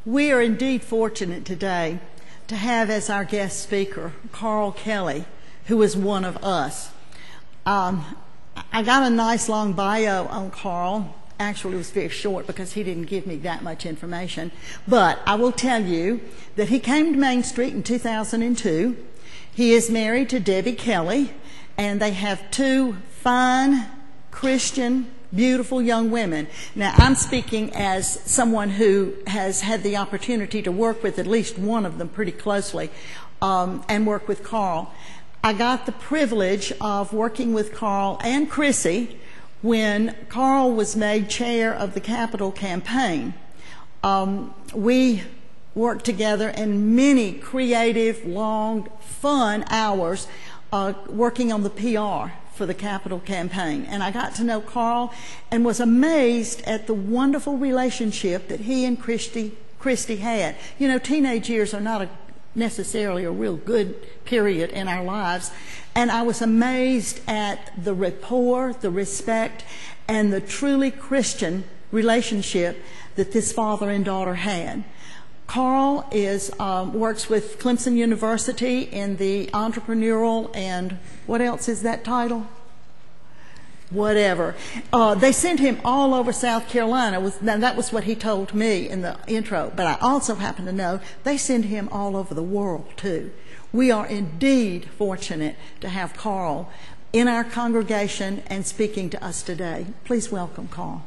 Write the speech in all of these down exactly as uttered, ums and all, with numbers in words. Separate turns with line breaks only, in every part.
We are indeed fortunate today to have as our guest speaker Carl Kelly, who is one of us. Um, I got a nice long bio on Carl. Actually, it was very short because he didn't give me that much information. But I will tell you that he came to Main Street in two thousand two. He is married to Debbie Kelly, and they have two fine, Christian, beautiful young women. Now, I'm speaking as someone who has had the opportunity to work with at least one of them pretty closely um, and work with Carl. I got the privilege of working with Carl and Chrissy when Carl was made chair of the Capitol campaign. Um, we worked together in many creative, long, fun hours uh, working on the P R for the Capitol campaign. And I got to know Carl and was amazed at the wonderful relationship that he and Christy, Christy had. You know, teenage years are not a, necessarily a real good period in our lives. And I was amazed at the rapport, the respect, and the truly Christian relationship that this father and daughter had. Carl is um, works with Clemson University in the entrepreneurial and what else is that title? Whatever. Uh, they sent him all over South Carolina. Was, now that was what he told me in the intro. But I also happen to know they send him all over the world too. We are indeed fortunate to have Carl in our congregation and speaking to us today. Please welcome Carl.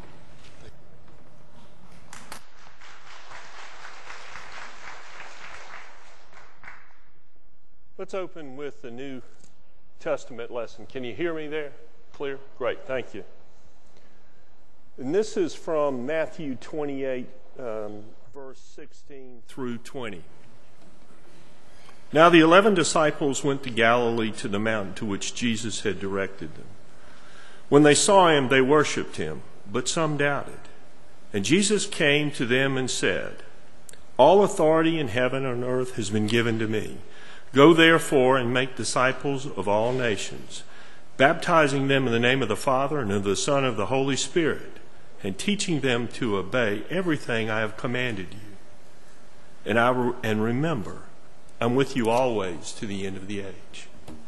Let's open with the New Testament lesson. Can you hear me there? Clear? Great, thank you. And this is from Matthew twenty-eight, um, verse sixteen through twenty. Now the eleven disciples went to Galilee to the mountain to which Jesus had directed them. When they saw him, they worshipped him, but some doubted. And Jesus came to them and said, "All authority in heaven and earth has been given to me. Go therefore and make disciples of all nations, baptizing them in the name of the Father and of the Son and of the Holy Spirit, and teaching them to obey everything I have commanded you. And, I re- and remember, I'm with you always to the end of the age."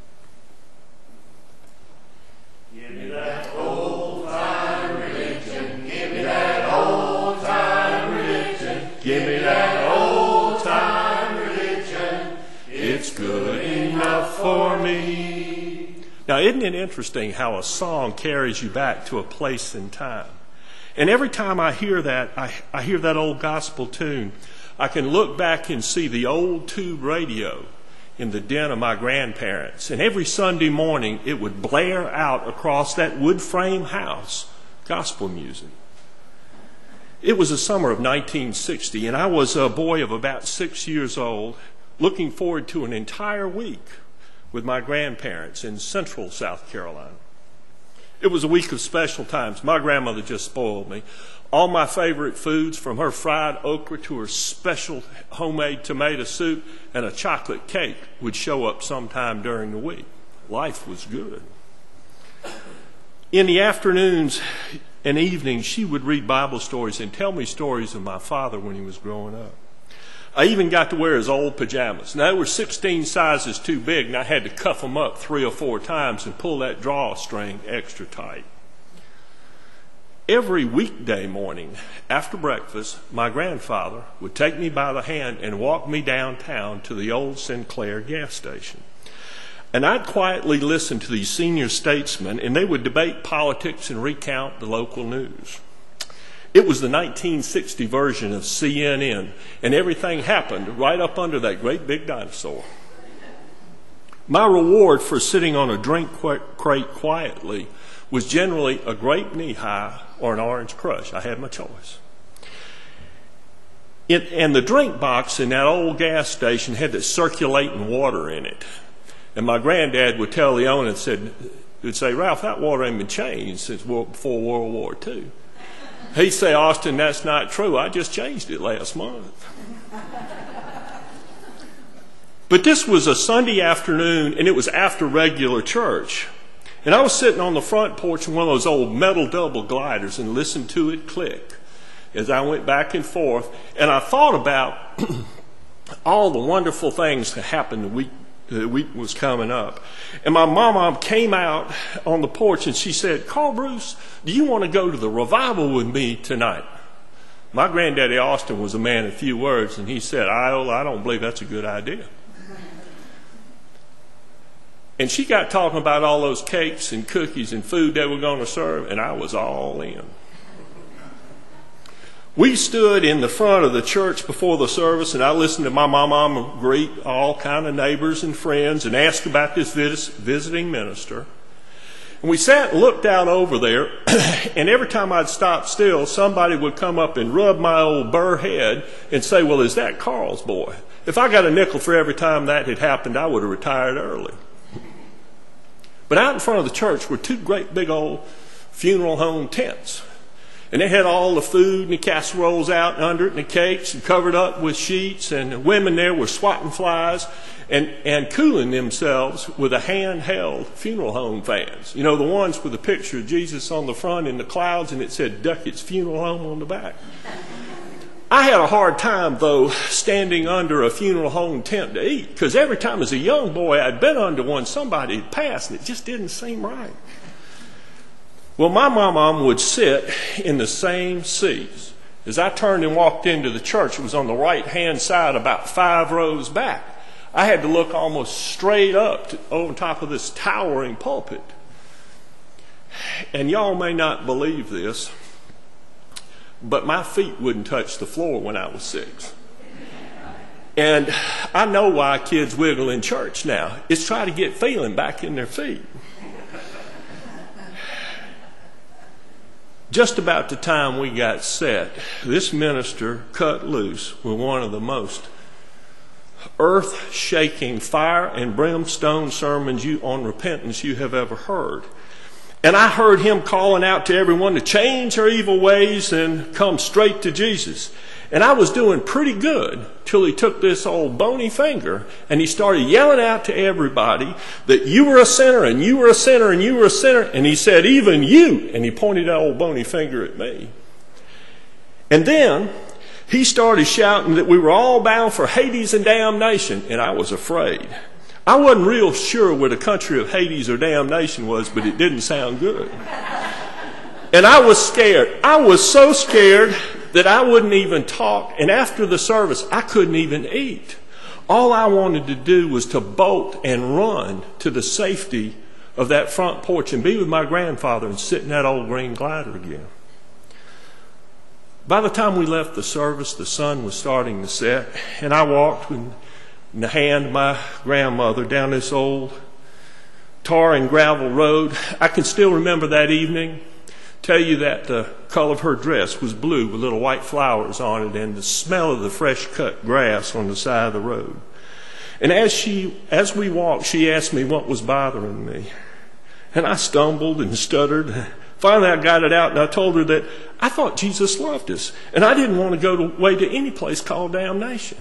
Give me that old-time religion. Give me that old-time religion. Give me that old-time religion. It's good enough for me.
Now, isn't it interesting how a song carries you back to a place and time? And every time I hear that, I, I hear that old gospel tune, I can look back and see the old tube radio in the den of my grandparents. And every Sunday morning, it would blare out across that wood frame house gospel music. It was the summer of nineteen sixty, and I was a boy of about six years old, looking forward to an entire week with my grandparents in central South Carolina. It was a week of special times. My grandmother just spoiled me. All my favorite foods, from her fried okra to her special homemade tomato soup and a chocolate cake, would show up sometime during the week. Life was good. In the afternoons and evenings, she would read Bible stories and tell me stories of my father when he was growing up. I even got to wear his old pajamas. Now, they were sixteen sizes too big, and I had to cuff them up three or four times and pull that drawstring extra tight. Every weekday morning after breakfast, my grandfather would take me by the hand and walk me downtown to the old Sinclair gas station. And I'd quietly listen to these senior statesmen, and they would debate politics and recount the local news. It was the nineteen sixty version of C N N, and everything happened right up under that great big dinosaur. My reward for sitting on a drink crate quietly was generally a grape knee-high or an orange crush. I had my choice. It, and the drink box in that old gas station had this circulating water in it. And my granddad would tell the owner and said, would say, "Ralph, that water ain't been changed since before World War Two. He'd say, "Austin, that's not true. I just changed it last month." But this was a Sunday afternoon, and it was after regular church. And I was sitting on the front porch in one of those old metal double gliders and listened to it click. as I went back and forth, and I thought about all the wonderful things that happened the week, the week was coming up. And my mama came out on the porch and she said, "Carl Bruce, do you want to go to the revival with me tonight?" My granddaddy Austin was a man of few words, and he said, "Iola, I don't believe that's a good idea." And she got talking about all those cakes and cookies and food they were going to serve, and I was all in. We stood in the front of the church before the service, and I listened to my mama greet all kind of neighbors and friends and ask about this vis- visiting minister. And we sat and looked out over there, and every time I'd stop still, somebody would come up and rub my old burr head and say, "Well, is that Carl's boy?" If I got a nickel for every time that had happened, I would have retired early. But out in front of the church were two great big old funeral home tents. And they had all the food and the casseroles out under it and the cakes and covered up with sheets. And the women there were swatting flies and, and cooling themselves with a handheld funeral home fans. You know, the ones with a picture of Jesus on the front in the clouds and it said Duckett's Funeral Home on the back. I had a hard time, though, standing under a funeral home tent to eat, because every time as a young boy I'd been under one, somebody had passed, and it just didn't seem right. Well, my mom would sit in the same seats. As I turned and walked into the church, it was on the right-hand side, about five rows back. I had to look almost straight up to, on top of this towering pulpit. And y'all may not believe this, but my feet wouldn't touch the floor when I was six. And I know why kids wiggle in church now. It's try to get feeling back in their feet. Just about the time we got set, this minister cut loose with one of the most earth-shaking, fire and brimstone sermons you, on repentance you have ever heard. And I heard him calling out to everyone to change their evil ways and come straight to Jesus. And I was doing pretty good till he took this old bony finger and he started yelling out to everybody that you were a sinner and you were a sinner and you were a sinner. And he said, "Even you." And he pointed that old bony finger at me. And then he started shouting that we were all bound for Hades and damnation. And I was afraid. I wasn't real sure what a country of Hades or damnation was, but it didn't sound good. And I was scared. I was so scared that I wouldn't even talk. And after the service, I couldn't even eat. All I wanted to do was to bolt and run to the safety of that front porch and be with my grandfather and sit in that old green glider again. By the time we left the service, the sun was starting to set, and I walked with in the hand of my grandmother down this old tar and gravel road. I can still remember that evening. Tell you that the color of her dress was blue with little white flowers on it, and the smell of the fresh cut grass on the side of the road. And as she, as we walked, she asked me what was bothering me. And I stumbled and stuttered. Finally, I got it out, and I told her that I thought Jesus loved us, and I didn't want to go away to any place called damnation.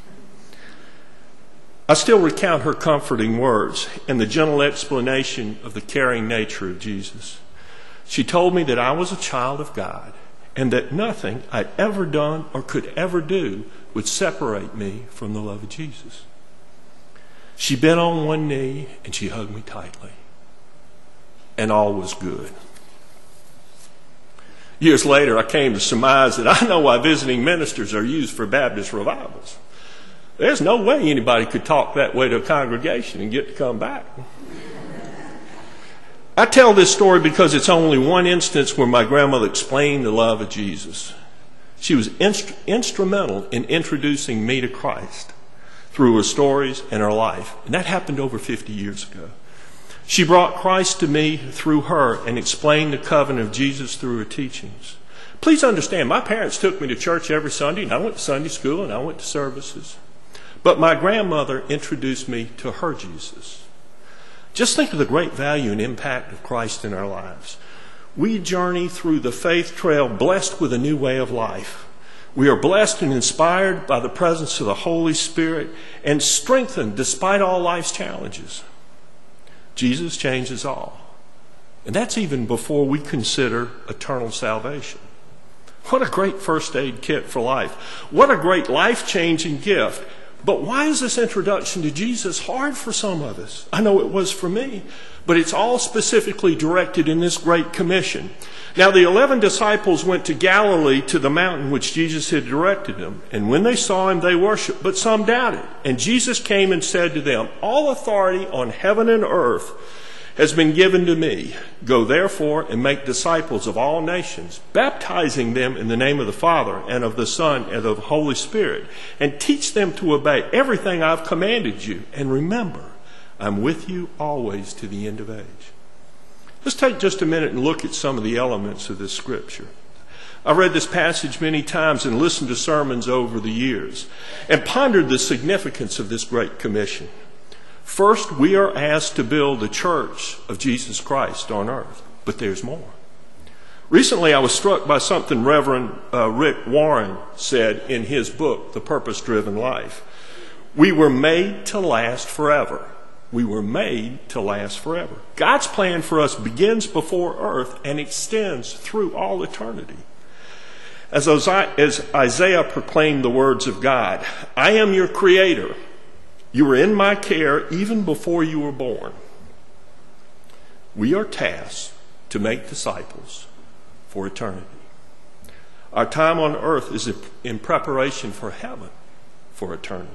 I still recount her comforting words and the gentle explanation of the caring nature of Jesus. She told me that I was a child of God and that nothing I'd ever done or could ever do would separate me from the love of Jesus. She bent on one knee and she hugged me tightly. And all was good. Years later, I came to surmise that I know why visiting ministers are used for Baptist revivals. There's no way anybody could talk that way to a congregation and get to come back. I tell this story because it's only one instance where my grandmother explained the love of Jesus. She was inst- instrumental in introducing me to Christ through her stories and her life. And that happened over fifty years ago. She brought Christ to me through her and explained the covenant of Jesus through her teachings. Please understand, my parents took me to church every Sunday, and I went to Sunday school and I went to services. But my grandmother introduced me to her Jesus. Just think of the great value and impact of Christ in our lives. We journey through the faith trail blessed with a new way of life. We are blessed and inspired by the presence of the Holy Spirit and strengthened despite all life's challenges. Jesus changes all. And that's even before we consider eternal salvation. What a great first aid kit for life. What a great life-changing gift. But why is this introduction to Jesus hard for some of us? I know it was for me. But it's all specifically directed in this Great Commission. Now the eleven disciples went to Galilee to the mountain which Jesus had directed them. And when they saw him, they worshipped, but some doubted. And Jesus came and said to them, all authority on heaven and earth has been given to me. Go therefore and make disciples of all nations, baptizing them in the name of the Father and of the Son and of the Holy Spirit, and teach them to obey everything I've commanded you. And remember, I'm with you always to the end of age. Let's take just a minute and look at some of the elements of this scripture. I've read this passage many times and listened to sermons over the years and pondered the significance of this Great Commission. First, we are asked to build the church of Jesus Christ on earth, but there's more. Recently, I was struck by something Reverend uh, Rick Warren said in his book, The Purpose-Driven Life. We were made to last forever. We were made to last forever. God's plan for us begins before earth and extends through all eternity. As Isaiah proclaimed the words of God, I am your creator. You were in my care even before you were born. We are tasked to make disciples for eternity. Our time on earth is in preparation for heaven for eternity.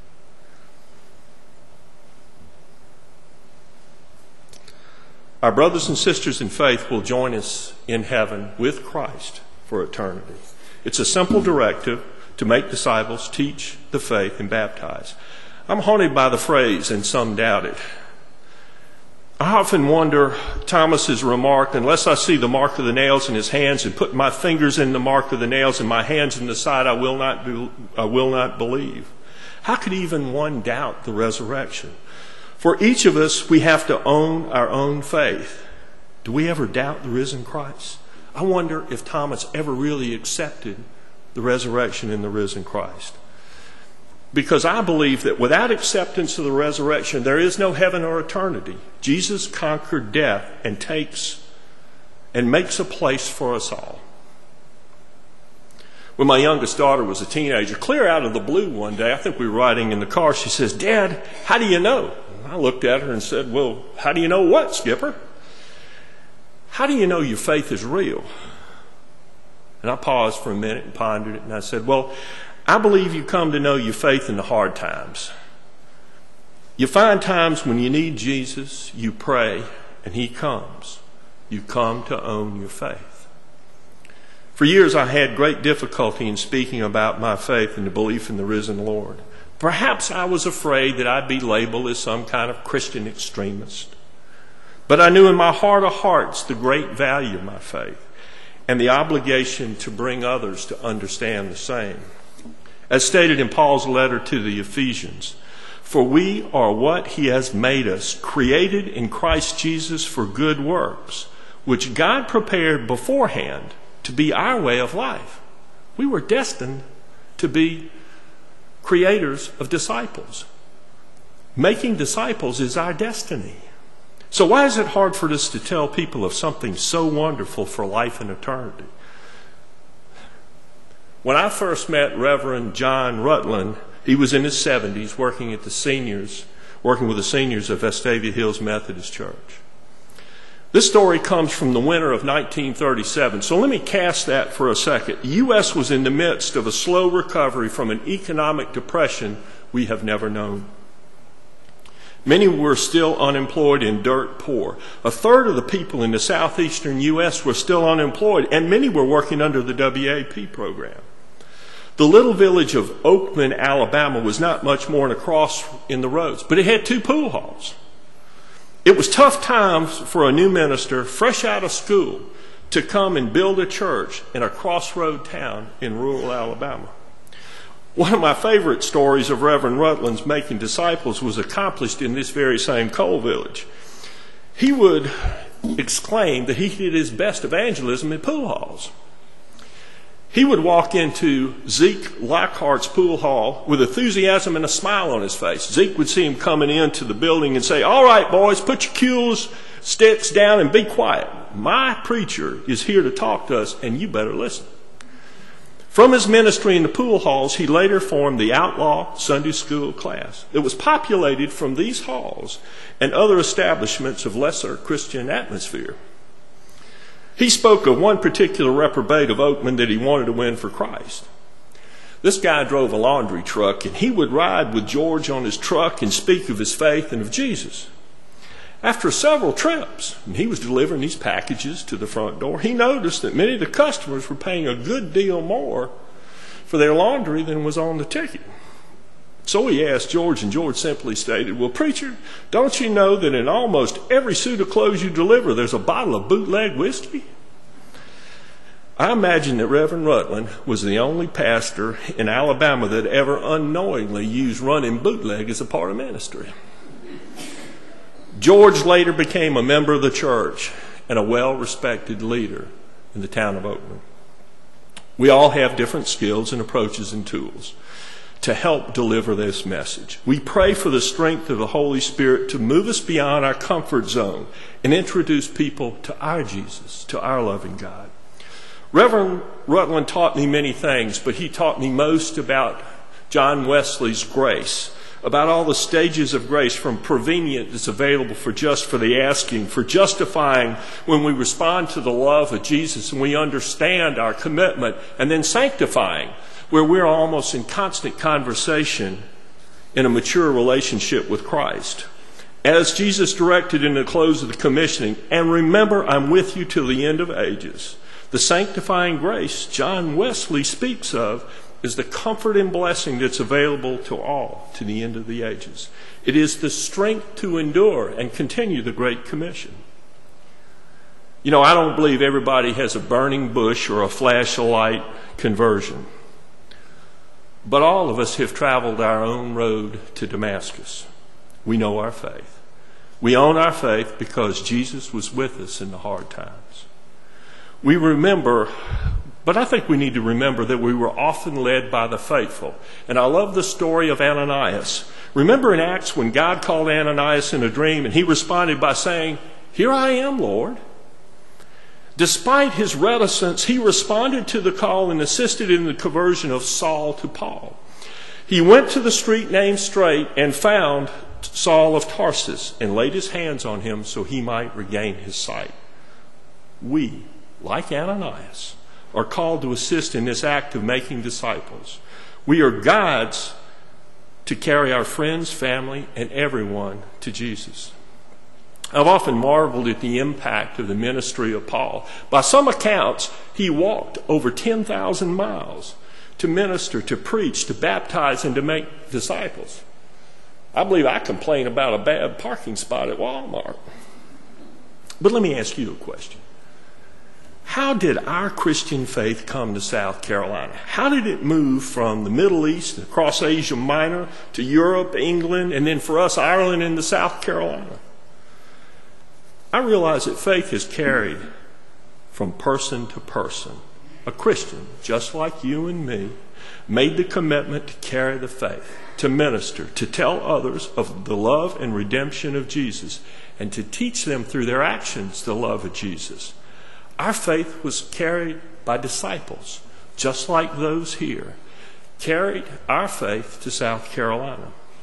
Our brothers and sisters in faith will join us in heaven with Christ for eternity. It's a simple directive to make disciples, teach the faith, and baptize. I'm haunted by the phrase, and some doubt it. I often wonder Thomas's remark, unless I see the mark of the nails in his hands and put my fingers in the mark of the nails and my hands in the side, I will not be, I will not believe. How could even one doubt the resurrection? For each of us, we have to own our own faith. Do we ever doubt the risen Christ? I wonder if Thomas ever really accepted the resurrection in the risen Christ. Because I believe that without acceptance of the resurrection, there is no heaven or eternity. Jesus conquered death and takes and makes a place for us all. When my youngest daughter was a teenager, clear out of the blue one day, I think we were riding in the car, she says, Dad, how do you know? I looked at her and said, well, how do you know what, Skipper? How do you know your faith is real? And I paused for a minute and pondered it, and I said, well, I believe you come to know your faith in the hard times. You find times when you need Jesus, you pray, and he comes. You come to own your faith. For years I had great difficulty in speaking about my faith and the belief in the risen Lord. Perhaps I was afraid that I'd be labeled as some kind of Christian extremist. But I knew in my heart of hearts the great value of my faith and the obligation to bring others to understand the same. As stated in Paul's letter to the Ephesians, for we are what he has made us, created in Christ Jesus for good works, which God prepared beforehand to be our way of life. We were destined to be creators of disciples. Making disciples is our destiny. So why is it hard for us to tell people of something so wonderful for life and eternity? When I first met Reverend John Rutland, he was in his seventies working at the seniors, working with the seniors of Vestavia Hills Methodist Church. This story comes from the winter of nineteen thirty-seven. So let me cast that for a second. The U S was in the midst of a slow recovery from an economic depression we have never known. Many were still unemployed and dirt poor. A third of the people in the southeastern U S were still unemployed, and many were working under the W A P program. The little village of Oakman, Alabama was not much more than a cross in the roads, but it had two pool halls. It was tough times for a new minister, fresh out of school, to come and build a church in a crossroad town in rural Alabama. One of my favorite stories of Reverend Rutland's making disciples was accomplished in this very same coal village. He would exclaim that he did his best evangelism in pool halls. He would walk into Zeke Lockhart's pool hall with enthusiasm and a smile on his face. Zeke would see him coming into the building and say, all right, boys, put your cues, sticks down and be quiet. My preacher is here to talk to us, and you better listen. From his ministry in the pool halls, he later formed the Outlaw Sunday School class. It was populated from these halls and other establishments of lesser Christian atmosphere. He spoke of one particular reprobate of Oakman that he wanted to win for Christ. This guy drove a laundry truck, and he would ride with George on his truck and speak of his faith and of Jesus. After several trips, and he was delivering these packages to the front door, he noticed that many of the customers were paying a good deal more for their laundry than was on the ticket. So he asked George, and George simply stated, "Well, preacher, don't you know that in almost every suit of clothes you deliver, there's a bottle of bootleg whiskey?" I imagine that Reverend Rutland was the only pastor in Alabama that ever unknowingly used running bootleg as a part of ministry. George later became a member of the church and a well-respected leader in the town of Oakman. We all have different skills and approaches and tools to help deliver this message. We pray for the strength of the Holy Spirit to move us beyond our comfort zone and introduce people to our Jesus, to our loving God. Reverend Rutland taught me many things, but he taught me most about John Wesley's grace, about all the stages of grace, from prevenient that's available for just for the asking, for justifying when we respond to the love of Jesus and we understand our commitment, and then sanctifying, where we're almost in constant conversation in a mature relationship with Christ. As Jesus directed in the close of the commissioning, "And remember, I'm with you till the end of ages." The sanctifying grace John Wesley speaks of is the comfort and blessing that's available to all to the end of the ages. It is the strength to endure and continue the Great Commission. You know, I don't believe everybody has a burning bush or a flash of light conversion. But all of us have traveled our own road to Damascus. We know our faith. We own our faith because Jesus was with us in the hard times. We remember, but I think we need to remember that we were often led by the faithful. And I love the story of Ananias. Remember in Acts when God called Ananias in a dream and he responded by saying, "Here I am, Lord." Despite his reticence, he responded to the call and assisted in the conversion of Saul to Paul. He went to the street named Straight and found Saul of Tarsus and laid his hands on him so he might regain his sight. We, like Ananias, are called to assist in this act of making disciples. We are guides to carry our friends, family, and everyone to Jesus. I've often marveled at the impact of the ministry of Paul. By some accounts, he walked over ten thousand miles to minister, to preach, to baptize, and to make disciples. I believe I complain about a bad parking spot at Walmart. But let me ask you a question. How did our Christian faith come to South Carolina? How did it move from the Middle East, across Asia Minor, to Europe, England, and then for us, Ireland, into South Carolina? I realize that faith is carried from person to person. A Christian, just like you and me, made the commitment to carry the faith, to minister, to tell others of the love and redemption of Jesus, and to teach them through their actions the love of Jesus. Our faith was carried by disciples, just like those here, carried our faith to South Carolina.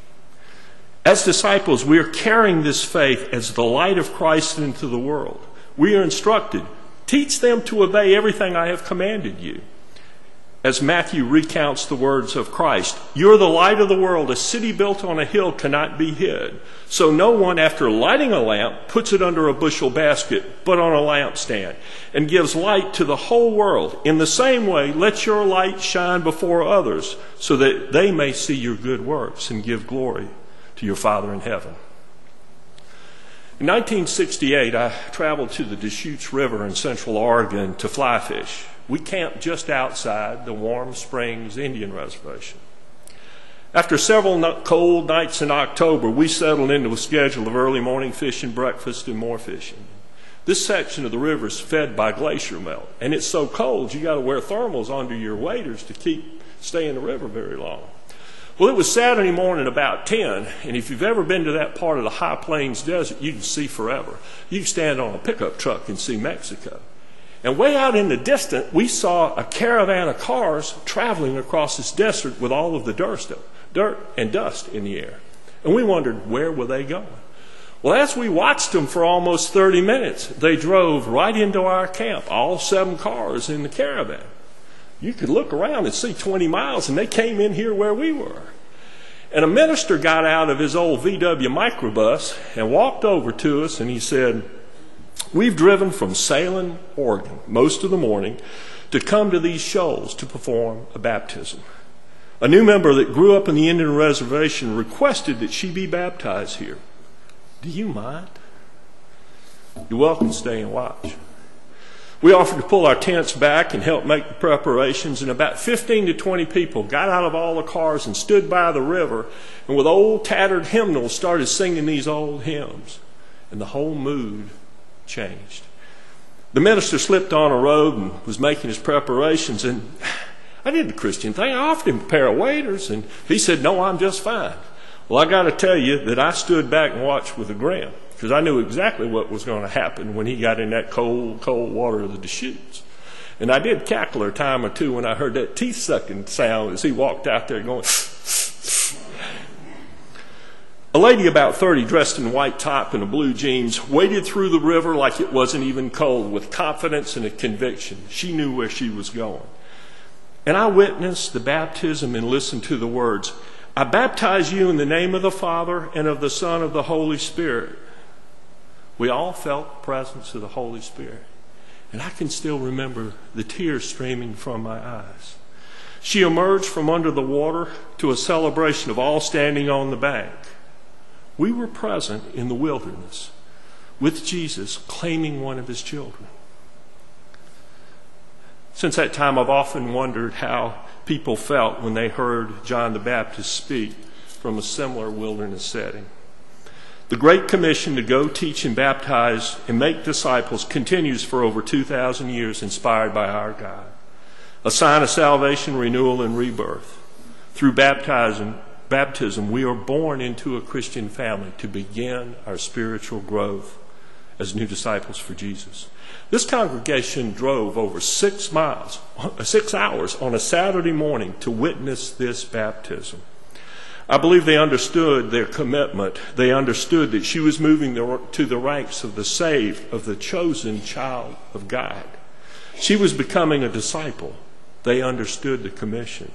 As disciples, we are carrying this faith as the light of Christ into the world. We are instructed, teach them to obey everything I have commanded you. As Matthew recounts the words of Christ, "You're the light of the world. A city built on a hill cannot be hid. So no one, after lighting a lamp, puts it under a bushel basket, but on a lampstand, and gives light to the whole world. In the same way, let your light shine before others, so that they may see your good works and give glory to your Father in heaven." In nineteen sixty-eight, I traveled to the Deschutes River in Central Oregon to fly fish. We camped just outside the Warm Springs Indian Reservation. After several cold nights in October, we settled into a schedule of early morning fishing, breakfast, and more fishing. This section of the river is fed by glacier melt, and it's so cold you got to wear thermals under your waders to keep stay in the river very long. Well, it was Saturday morning about ten, and if you've ever been to that part of the High Plains Desert, you can see forever. You can stand on a pickup truck and see Mexico. And way out in the distance, we saw a caravan of cars traveling across this desert with all of the dirt, dirt and dust in the air. And we wondered, where were they going? Well, as we watched them for almost thirty minutes, they drove right into our camp, all seven cars in the caravan. You could look around and see twenty miles, and they came in here where we were. And a minister got out of his old V W microbus and walked over to us, and he said, "We've driven from Salem, Oregon, most of the morning to come to these shoals to perform a baptism. A new member that grew up in the Indian reservation requested that she be baptized here. Do you mind? You're welcome to stay and watch." We offered to pull our tents back and help make the preparations, and about fifteen to twenty people got out of all the cars and stood by the river, and with old tattered hymnals started singing these old hymns, and the whole mood changed. The minister slipped on a robe and was making his preparations, and I did the Christian thing. I offered him a pair of waders, and he said, "No, I'm just fine." Well, I got to tell you that I stood back and watched with a grin, because I knew exactly what was going to happen when he got in that cold, cold water of the Deschutes. And I did cackle a time or two when I heard that teeth-sucking sound as he walked out there going, A lady about thirty, dressed in white top and a blue jeans, waded through the river like it wasn't even cold, with confidence and a conviction. She knew where she was going. And I witnessed the baptism and listened to the words, "I baptize you in the name of the Father and of the Son and of the Holy Spirit." We all felt the presence of the Holy Spirit. And I can still remember the tears streaming from my eyes. She emerged from under the water to a celebration of all standing on the bank. We were present in the wilderness with Jesus claiming one of his children. Since that time, I've often wondered how people felt when they heard John the Baptist speak from a similar wilderness setting. The Great Commission to go teach and baptize and make disciples continues for over two thousand years, inspired by our God. A sign of salvation, renewal, and rebirth. Through baptism, baptism, we are born into a Christian family to begin our spiritual growth as new disciples for Jesus. This congregation drove over six miles, six hours on a Saturday morning to witness this baptism. I believe they understood their commitment. They understood that she was moving to the ranks of the saved, of the chosen child of God. She was becoming a disciple. They understood the commission.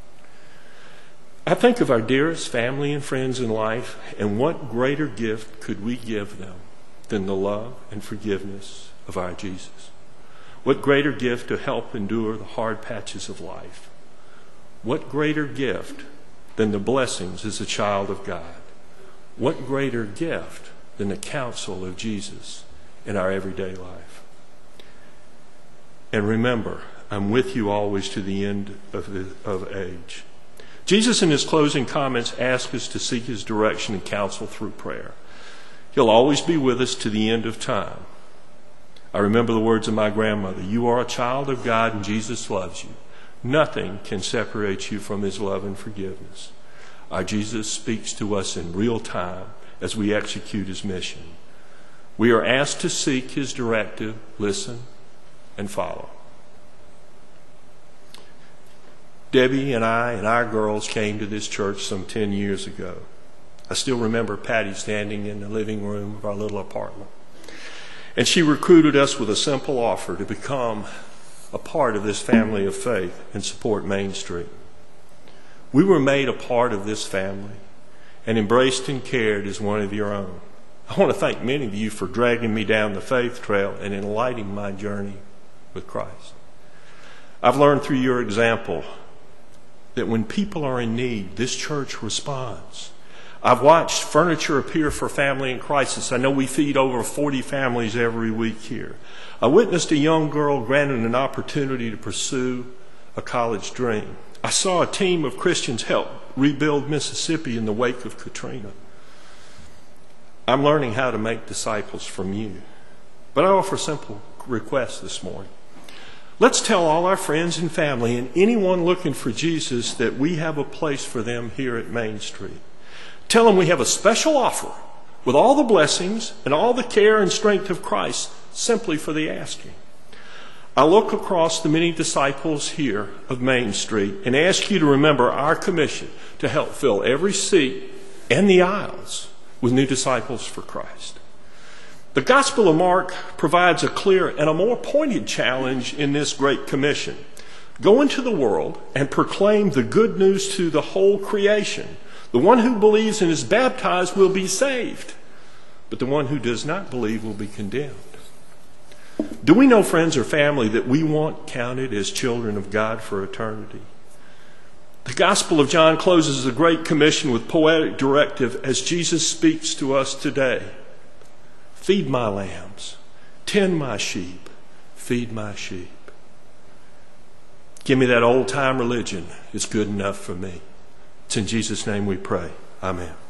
I think of our dearest family and friends in life, and what greater gift could we give them than the love and forgiveness of our Jesus? What greater gift to help endure the hard patches of life? What greater gift than the blessings as a child of God? What greater gift than the counsel of Jesus in our everyday life? And remember, I'm with you always to the end of, the, of age. Jesus in his closing comments asks us to seek his direction and counsel through prayer. He'll always be with us to the end of time. I remember the words of my grandmother, "You are a child of God and Jesus loves you. Nothing can separate you from his love and forgiveness." Our Jesus speaks to us in real time as we execute his mission. We are asked to seek his directive, listen, and follow. Debbie and I and our girls came to this church some ten years ago. I still remember Patty standing in the living room of our little apartment. And she recruited us with a simple offer to become a part of this family of faith and support Main Street. We were made a part of this family and embraced and cared as one of your own. I want to thank many of you for dragging me down the faith trail and enlightening my journey with Christ. I've learned through your example that when people are in need, this church responds. I've watched furniture appear for family in crisis. I know we feed over forty families every week here. I witnessed a young girl granted an opportunity to pursue a college dream. I saw a team of Christians help rebuild Mississippi in the wake of Katrina. I'm learning how to make disciples from you. But I offer a simple request this morning. Let's tell all our friends and family and anyone looking for Jesus that we have a place for them here at Main Street. Tell them we have a special offer with all the blessings and all the care and strength of Christ simply for the asking. I look across the many disciples here of Main Street and ask you to remember our commission to help fill every seat and the aisles with new disciples for Christ. The Gospel of Mark provides a clear and a more pointed challenge in this great commission. Go into the world and proclaim the good news to the whole creation. The one who believes and is baptized will be saved, but the one who does not believe will be condemned. Do we know, friends or family, that we want counted as children of God for eternity? The Gospel of John closes the Great Commission with poetic directive as Jesus speaks to us today. Feed my lambs, tend my sheep, feed my sheep. Give me that old-time religion. It's good enough for me. It's in Jesus' name we pray. Amen.